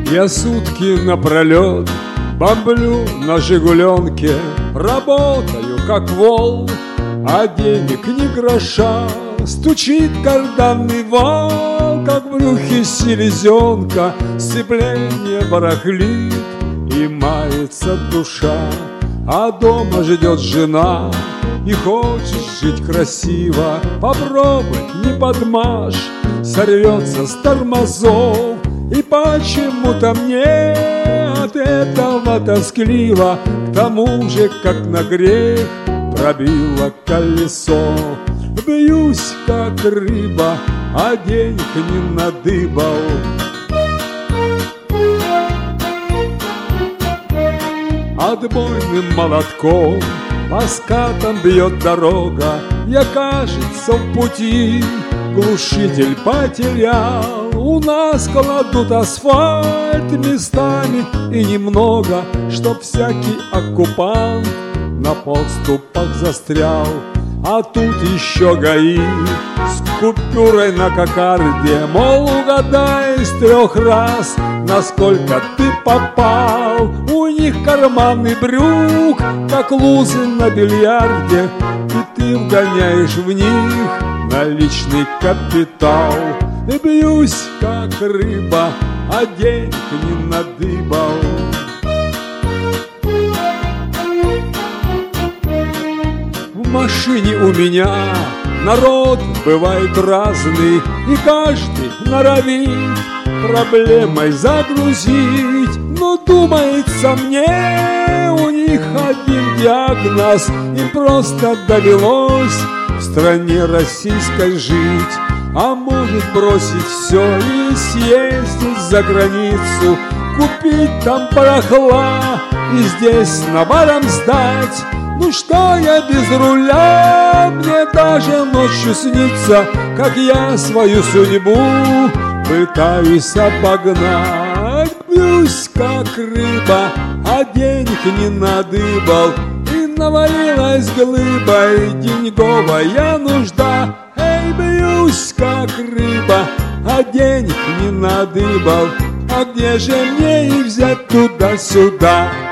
Я сутки напролет бомблю на «Жигуленке», работаю как вол, а денег ни гроша. Стучит карданный вал, как в брюхе селезенка, сцепление барахлит и мается душа. А дома ждет жена, и хочешь жить красиво, попробуй, не подмажь, сорвется с тормозов. И почему-то мне от этого тоскливо, к тому же, как на грех пробило колесо. Бьюсь, как рыба, а денег не надыбал. Отбойным молотком по скатам бьет дорога. Я, кажется, в пути, глушитель потерял. У нас кладут асфальт местами и немного, чтоб всякий оккупант на подступах застрял. А тут еще ГАИ с купюрой на кокарде, мол, угадай из 3 раз, насколько ты попал. У них карманы брюк, как лузы на бильярде, и ты вгоняешь в них наличный капитал. И бьюсь, как рыба, а денег не надыбал. В машине у меня народ бывает разный, и каждый норовит проблемой загрузить. Но думается мне, у них один диагноз, им просто довелось в стране российской жить. А может бросить все и съездить за границу, купить там барахла и здесь наваром сдать. Ну что я без руля, мне даже ночью снится, как я свою судьбу пытаюсь обогнать. Бьюсь, как рыба, а денег не надыбал, и навалилась глыбой деньговая нужда. Эй, бьюсь, как рыба, а денег не надыбал, а где же мне их взять туда-сюда?